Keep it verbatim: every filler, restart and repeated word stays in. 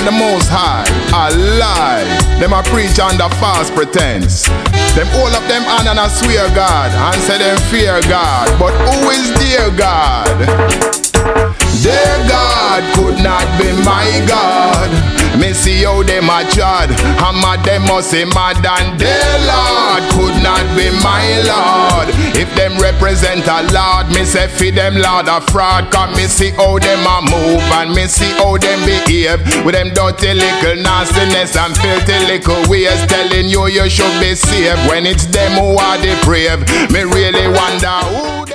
represent the Most High. A lie. Them a preach under false pretense. Them all of them honor and swear God and say them fear God. But who is dear God? Their God could not be my God. Me see how them a trod, and mad them must say mad, and their Lord could not be my Lord. If them represent a Lord, me say feed them Lord a fraud. Cause me see how them a move, and me see how them behave with them dirty little nastiness and filthy little ways, telling you you should be saved when it's them who are depraved. Me really wonder who